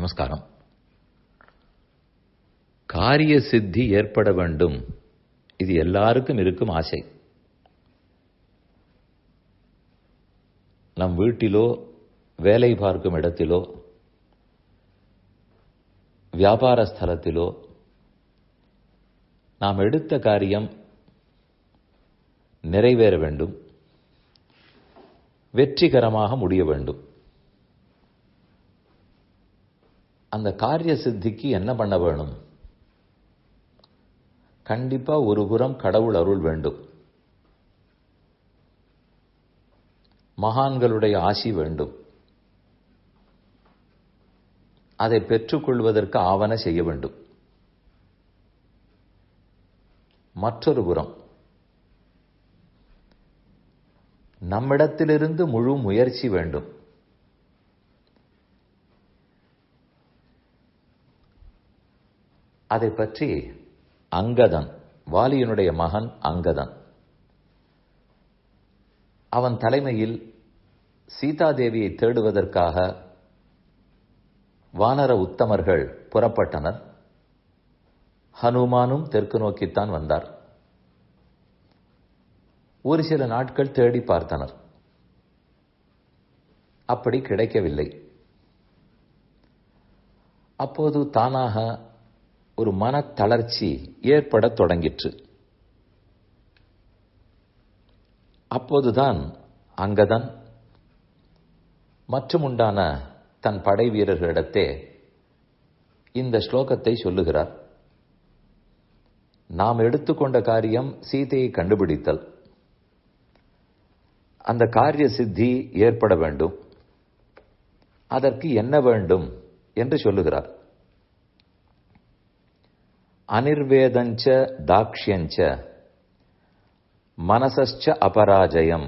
நமஸ்காரம். காரிய சித்தி ஏற்பட வேண்டும், இது எல்லாருக்கும் இருக்கும் ஆசை. நம் வீட்டிலோ, வேலை பார்க்கும் இடத்திலோ, வியாபார ஸ்தலத்திலோ நாம் எடுத்த காரியம் நிறைவேற வேண்டும், வெற்றிகரமாக முடிய வேண்டும். அந்த காரிய சித்திக்கு என்ன பண்ண வேணும்? கண்டிப்பா ஒரு புறம் கடவுள் அருள் வேண்டும், மகான்களுடைய ஆசி வேண்டும். அதை பெற்றுக்கொள்வதற்கு ஆவன செய்ய வேண்டும். மற்றொரு புறம் நம்மிடத்திலிருந்து முழு முயற்சி வேண்டும். அதை பற்றி அங்கதன், வாலியனுடைய மகன் அங்கதன், அவன் தலைமையில் சீதாதேவியை தேடுவதற்காக வானர உத்தமர்கள் புறப்பட்டனர். ஹனுமானும் தெற்கு நோக்கித்தான் வந்தார். ஒரு சில நாட்கள் தேடி பார்த்தனர், அப்படி கிடைக்கவில்லை. அப்போது தானாக ஒரு மனத்தளர்ச்சி ஏற்படத் தொடங்கிற்று. அப்போதுதான் அங்கதன் மற்றும் உண்டான தன் படை வீரர்களிடத்தே இந்த ஸ்லோகத்தை சொல்லுகிறார். நாம் எடுத்துக்கொண்ட காரியம் சீதையை கண்டுபிடித்தல். அந்த காரிய சித்தி ஏற்பட வேண்டும். அதற்கு என்ன வேண்டும் என்று சொல்லுகிறார். அனிர்வேதஞ்ச தாக்ஷ்யஞ்ச மனசஸ்ச அபராஜயம்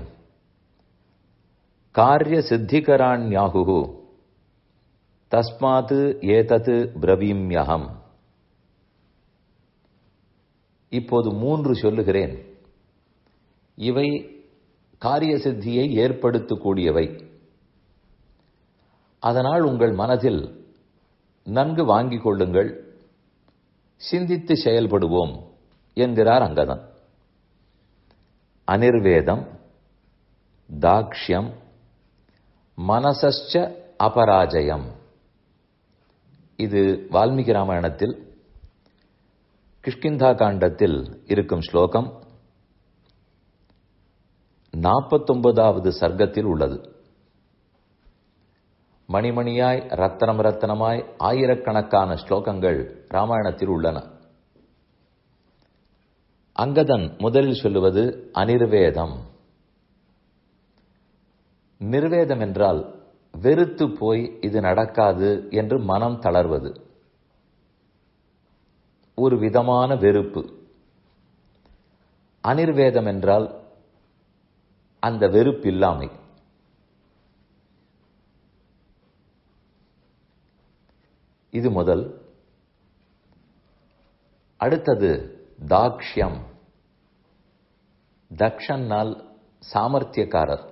காரிய சித்திகராண்யாஹு தஸ்மாத் ஏதத் பிரவீம்யஹம். இப்போது 3 சொல்லுகிறேன். இவை காரிய சித்தியை ஏற்படுத்தக்கூடியவை. அதனால் உங்கள் மனதில் நன்கு வாங்கிக் கொள்ளுங்கள், சிந்தித்து செயல்படுவோம் என்கிறார் அங்கதன். அனிர்வேதம், தாக்ஷ்யம், மனசஸ்ச அபராஜயம். இது வால்மீகி ராமாயணத்தில் கிஷ்கிந்தா காண்டத்தில் இருக்கும் ஸ்லோகம். 49வது சர்க்கத்தில் உள்ளது. மணிமணியாய், ரத்தனம் ரத்தனமாய் ஆயிரக்கணக்கான ஸ்லோகங்கள் ராமாயணத்தில் உள்ளன. அங்கதன் முதலில் சொல்லுவது அனிர்வேதம். நிர்வேதம் என்றால் வெறுத்து போய் இது நடக்காது என்று மனம் தளர்வது, ஒரு விதமான வெறுப்பு. அனிர்வேதம் என்றால் அந்த வெறுப்பில்லாமை. இது முதல். அடுத்தது தாக்ஷ்யம். தக்ஷன்னால் சாமர்த்தியக்காரர்.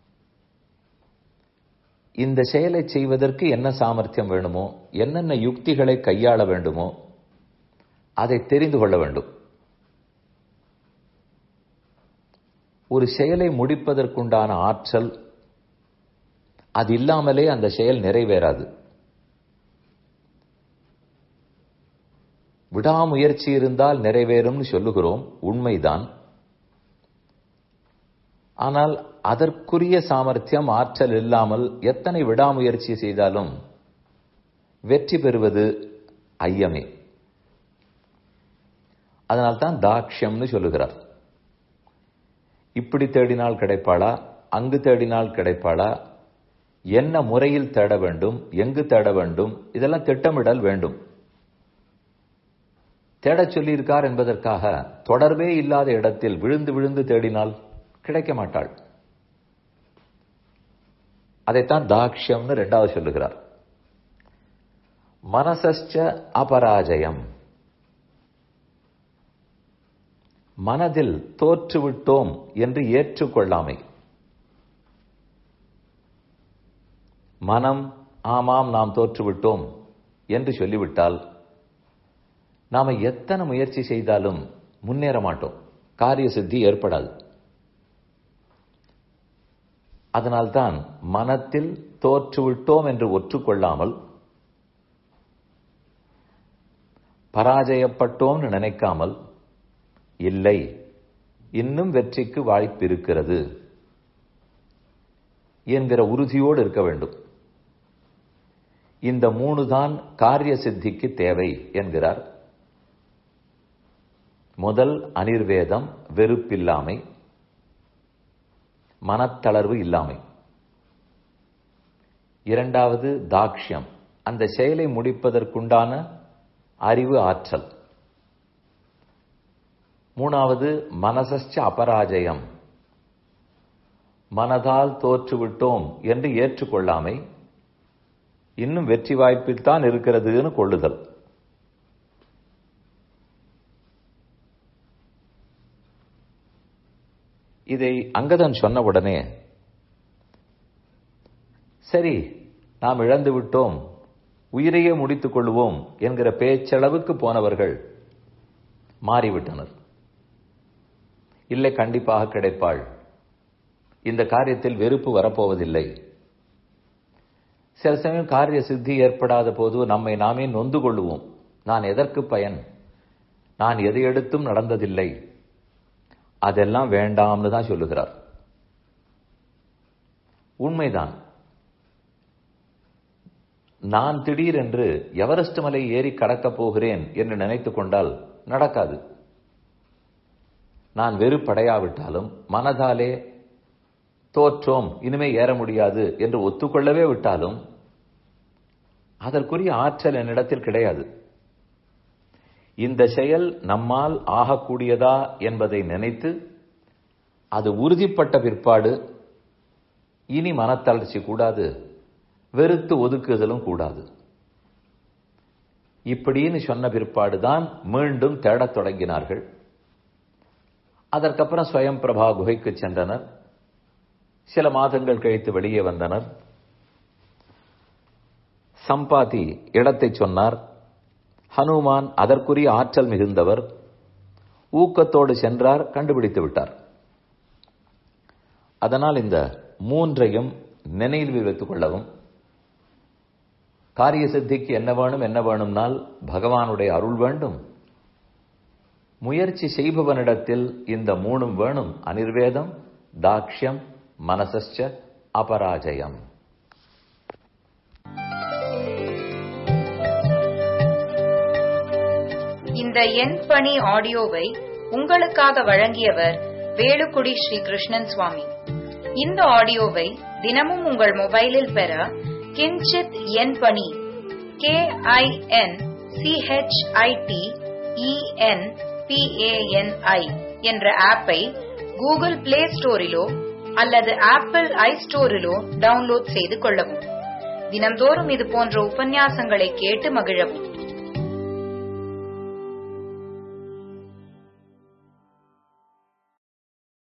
இந்த செயலை செய்வதற்கு என்ன சாமர்த்தியம் வேண்டுமோ, என்னென்ன யுக்திகளை கையாள வேண்டுமோ அதை தெரிந்து கொள்ள வேண்டும். ஒரு செயலை முடிப்பதற்குண்டான ஆற்றல் அது இல்லாமலே அந்த செயல் நிறைவேறாது. விடாமுயற்சி இருந்தால் நிறைவேறும் சொல்லுகிறோம், உண்மைதான். ஆனால் அதற்குரிய சாமர்த்தியம், ஆற்றல் இல்லாமல் எத்தனை விடாமுயற்சி செய்தாலும் வெற்றி பெறுவது ஐயமே. அதனால்தான் தாக்ஷ்யம்னு சொல்லுகிறார். இப்படி தேடினால் கிடைப்பாளா, அங்கு தேடினால் கிடைப்பாளா, என்ன முறையில் தேட வேண்டும், எங்கு தேட வேண்டும், இதெல்லாம் திட்டமிடல் வேண்டும். தேடச் சொல்லியிருக்கார் என்பதற்காக தொடர்பே இல்லாத இடத்தில் விழுந்து விழுந்து தேடினால் கிடைக்க மாட்டாள். அதைத்தான் தாக்ஷ்யம்னு 2வது சொல்லுகிறார். மனசஸ்ச அபராஜயம். மனதில் தோற்றுவிட்டோம் என்று ஏற்றுக்கொள்ளாமை. மனம் ஆமாம் நாம் தோற்றுவிட்டோம் என்று சொல்லிவிட்டால் நாம எத்தனை முயற்சி செய்தாலும் முன்னேற மாட்டோம், காரிய சித்தி ஏற்படாது. அதனால்தான் மனத்தில் தோற்றுவிட்டோம் என்று ஒற்றுக்கொள்ளாமல், பராஜயப்பட்டோம் நினைக்காமல், இல்லை இன்னும் வெற்றிக்கு வாய்ப்பு இருக்கிறது என்கிற உறுதியோடு இருக்க வேண்டும். இந்த 3 தான் காரிய சித்திக்கு தேவை என்கிறார். முதல் அனிர்வேதம், வெறுப்பில்லாமை, மனத்தளர்வு இல்லாமை. இரண்டாவது தாக்ஷ்யம், அந்த செயலை முடிப்பதற்குண்டான அறிவு, ஆற்றல். மூணாவது மனசஸ்ச அபராஜயம், மனதால் தோற்றுவிட்டோம் என்று ஏற்றுக்கொள்ளாமை, இன்னும் வெற்றி வாய்ப்பில் தான் இருக்கிறதுன்னு கொள்ளுதல். இதை அங்கதன் சொன்னவுடனே, சரி நாம் இழந்து விட்டோம், உயிரையே முடித்துக் கொள்வோம் என்கிற பேச்சளவுக்கு போனவர்கள் மாறிவிட்டனர். இல்லை, கண்டிப்பாக கிடைப்பாள், இந்த காரியத்தில் வெறுப்பு வரப்போவதில்லை. சில சமயம் காரிய சித்தி ஏற்படாத போது நம்மை நாமே நொந்து கொள்ளுவோம். நான் எதற்கு பயன், நான் எதை எடுத்தும் நடந்ததில்லை, அதெல்லாம் வேண்டாம்னு தான் சொல்லுகிறார். உண்மைதான். நான் திடீரென்று எவரெஸ்ட் மலை ஏறி கடக்கப் போகிறேன் என்று நினைத்துக் கொண்டால் நடக்காது. நான் வெறுப்படையாவிட்டாலும், மனதாலே தோற்றோம் இனிமே ஏற முடியாது என்று ஒத்துக்கொள்ளவே விட்டாலும் அதற்குரிய ஆற்றல் என்னிடத்தில் கிடையாது. இந்த செயல் நம்மால் ஆகக்கூடியதா என்பதை நினைத்து அது உறுதிப்பட்ட பிற்பாடு இனி மனத்தளர்ச்சி கூடாது, வெறுத்து ஒதுக்குதலும் கூடாது. இப்படின்னு சொன்ன பிற்பாடுதான் மீண்டும் தேடத் தொடங்கினார்கள். அதற்கப்புறம் ஸ்வயம் பிரபா குகைக்கு சென்றனர். சில மாதங்கள் கழித்து வெளியே வந்தனர். சம்பாதி இடத்தை சொன்னார். ஹனுமான் அதற்குரிய ஆற்றல் மிகுந்தவர், ஊக்கத்தோடு சென்றார், கண்டுபிடித்து விட்டார். அதனால் இந்த 3ஐயும் நினைவில் வைத்துக் கொள்ளவும். காரிய சித்திக்கு என்ன வேணும்னால் பகவானுடைய அருள் வேண்டும். முயற்சி செய்பவனிடத்தில் இந்த 3 வேணும்: அனிர்வேதம், தாக்ஷ்யம், மனசஸ்ச அபராஜயம். இந்த என் பணி ஆடியோவை உங்களுக்காக வழங்கியவர் வேலுக்குடி ஸ்ரீ கிருஷ்ணன் சுவாமி. இந்த ஆடியோவை தினமும் உங்கள் மொபைலில் பெற கிஞ்சித் என் பணி KINCHITENPANI என்ற ஆப்பை கூகுள் பிளே ஸ்டோரிலோ அல்லது ஆப்பிள் ஐஸ்டோரிலோ டவுன்லோட் செய்து கொள்ளவும். தினம்தோறும் இது போன்ற உபன்யாசங்களை கேட்டு மகிழவும்.